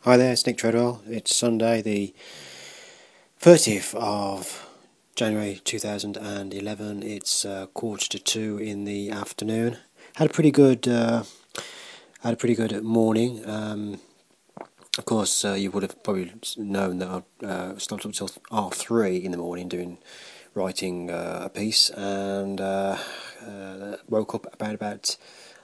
Hi there, it's Nick Treadwell. It's Sunday, the 30th of January 2011. It's 1:45 in the afternoon. Had a pretty good, morning. Of course, you would have probably known that I started up until 3:30 in the morning writing a piece, and woke up about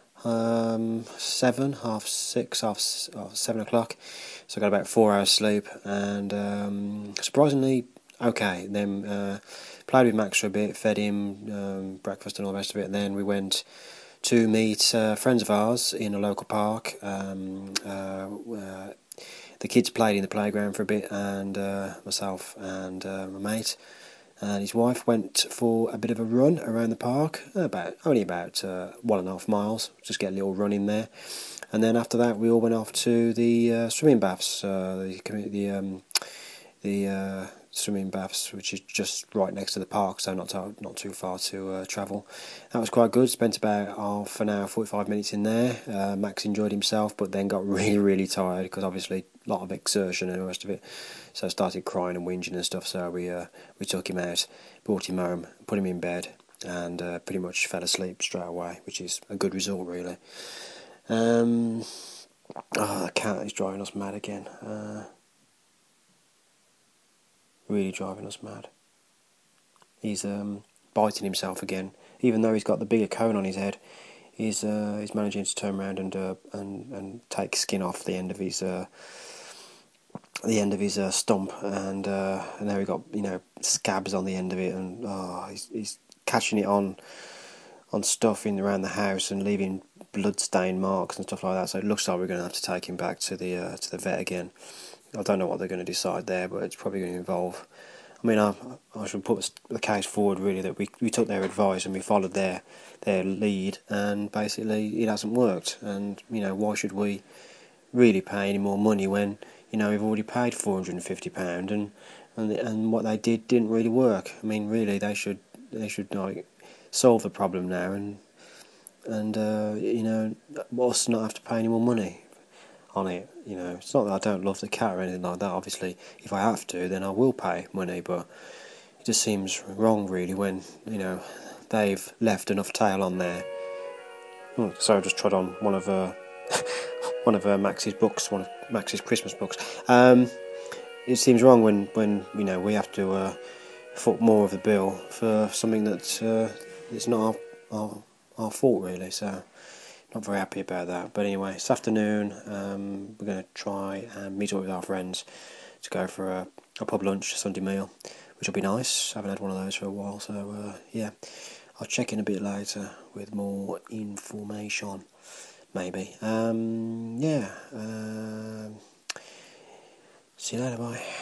7:30, so I got about 4 hours sleep, and surprisingly okay. Then played with Max for a bit, fed him breakfast and all the rest of it, and then we went to meet friends of ours in a local park. The kids played in the playground for a bit, and myself and my mate and his wife went for a bit of a run around the park, only about 1.5 miles, just get a little run in there. And then after that, we all went off to the swimming baths, the swimming baths, which is just right next to the park, so not too far to travel. That was quite good. Spent about half an hour, 45 minutes in there. Max enjoyed himself, but then got really, really tired because obviously a lot of exertion and the rest of it. So started crying and whinging and stuff. So we took him out, brought him home, put him in bed, and pretty much fell asleep straight away, which is a good result, really. The cat is driving us mad again. Really driving us mad. He's biting himself again, even though he's got the bigger cone on his head. He's managing to turn around and take skin off the end of his stump, and now he got scabs on the end of it, and he's catching it on stuff in around the house and leaving blood-stained marks and stuff like that. So it looks like we're going to have to take him back to the vet again. I don't know what they're going to decide there, but it's probably going to involve. I mean, I should put the case forward really that we took their advice and we followed their lead, and basically it hasn't worked. And why should we really pay any more money when we've already paid £450 and what they didn't really work. I mean, really they should like solve the problem now and us not have to pay any more money on it. It's not that I don't love the cat or anything like that. Obviously, if I have to, then I will pay money. But it just seems wrong, really, when they've left enough tail on there. So I just trod on one of Max's books, one of Max's Christmas books. It seems wrong when we have to foot more of the bill for something that is not our fault, really. So not very happy about that. But anyway, this afternoon we're going to try and meet up with our friends to go for a pub lunch, Sunday meal, which will be nice. I haven't had one of those for a while, so yeah. I'll check in a bit later with more information, maybe. See you later, bye.